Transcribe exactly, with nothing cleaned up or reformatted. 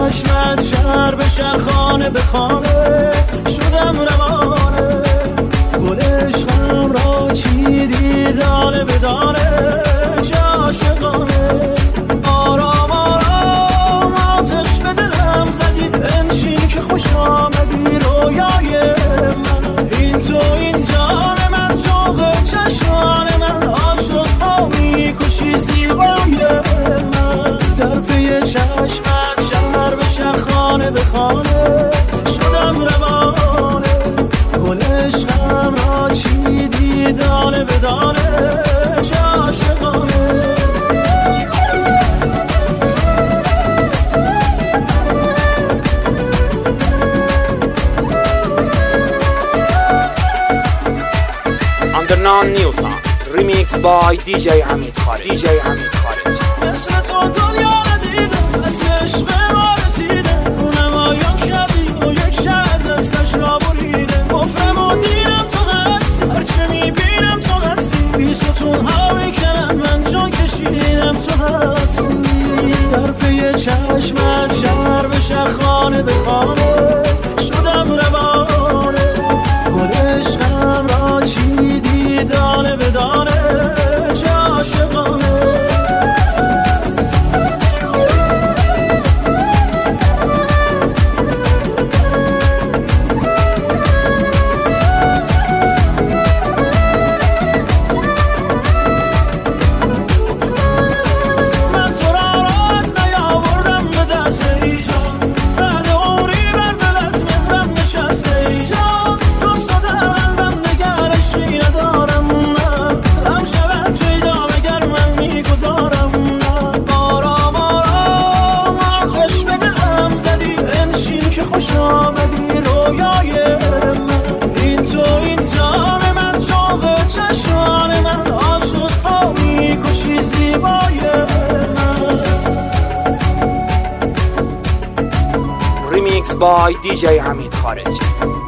چشمت شهر به شهر خانه به خانه شدم روانه گل عشقم را چیدی دانه به دانه چه عاشقانه آرام آرام آتش به دلم زدی بنشین که خوش آمدی رویای من این تو این جان من شوق چشمان من عاشق ها میکشی زیبای من در پی چشمت شهر به شهر خانه به خانه شدم روانه گل عشقم را چیدی دانه به دانه چه عاشقانه Undernon New Song Remix by دی جی حمید خارج دی جی حمید خارج مثل تو دنیا ندیدم مثل عشق ما رسیده رونمایان کردی و یک شهر دستش را بریده مفرم و دیرم تو هستی هرچه میبینم تو هستی بی ستون ها میکنم من جان کشیدم تو هستی در پی چشمت شهر به شهر خانه به خانه شدم روانه گل عشقم را چیدی دانه به دانه چه عاشقانه Remix by دی جی حمید خارج